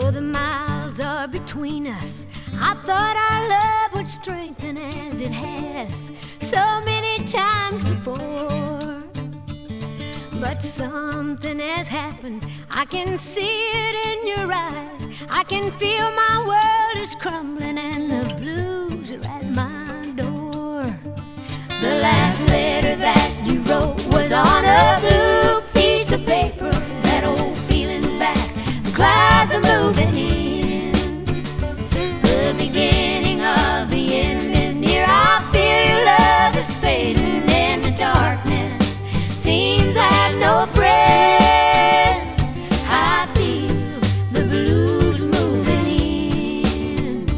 Though the miles are between us, I thought our love would strengthen as it has so many times before. But something has happened, I can see it in your eyes. I can feel my world is crumbling and the blues are at my door. The last letter that you wrote was on a blue piece of paper. That old feeling's back, the clouds are moving in. The beginning of the end is near. I feel your love is fading into darkness. Seems I have no friend. I feel the blues moving in.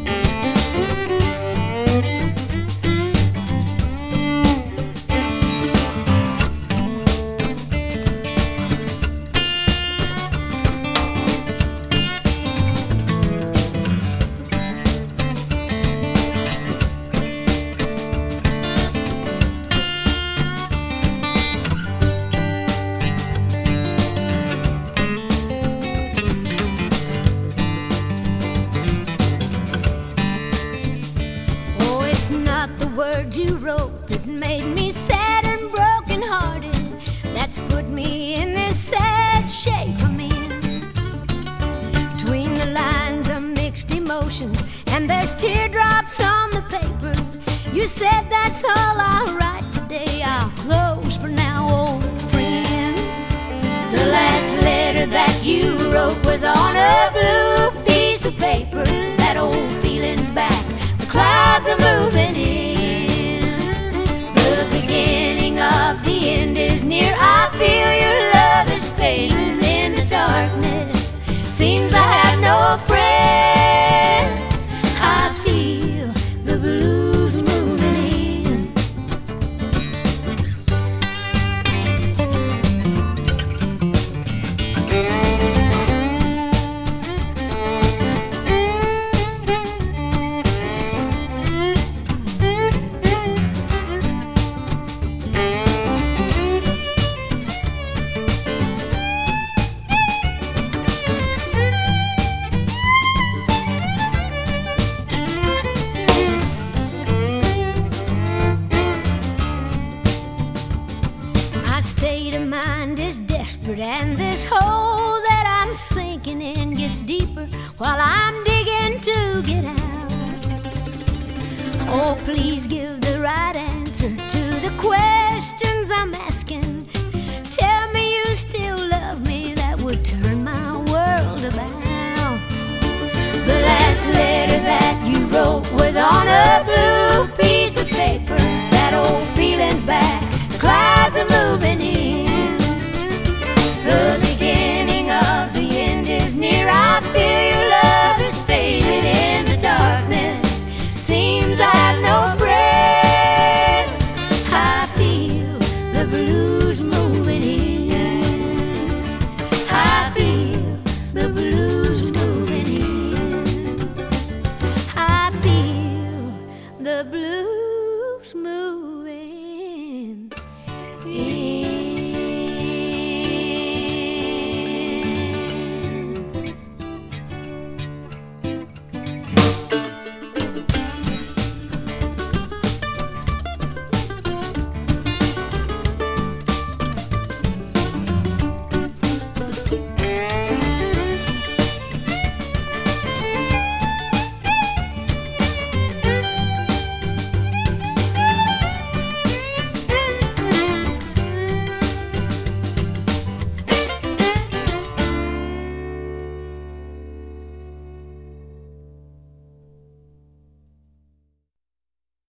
Words you wrote that made me sad and broken hearted, that's put me in this sad shape I'm in. Between the lines are mixed emotions and there's teardrops on the paper. You said that's all I'll write today. I'll close for now, old friend. The last letter that you wrote was on a blue piece of paper. That old feeling's back, the clouds are moving in. The beginning of the end is near. I feel your love is fading into darkness. Seems I have no friend. I feel the blues moving in. State of mind is desperate, and this hole that I'm sinking in gets deeper while I'm digging to get out. Oh, please give the right answer to the questions I'm asking. Tell me you still love me, that would turn my world about. The last letter that you wrote was on a blue piece of paper. That old feeling's back, the clouds are moving in. The beginning of the end is near. I feel your love is faded into darkness. Seems I have no friend. I feel the blues moving in. I feel the blues moving in. I feel the blues moving in.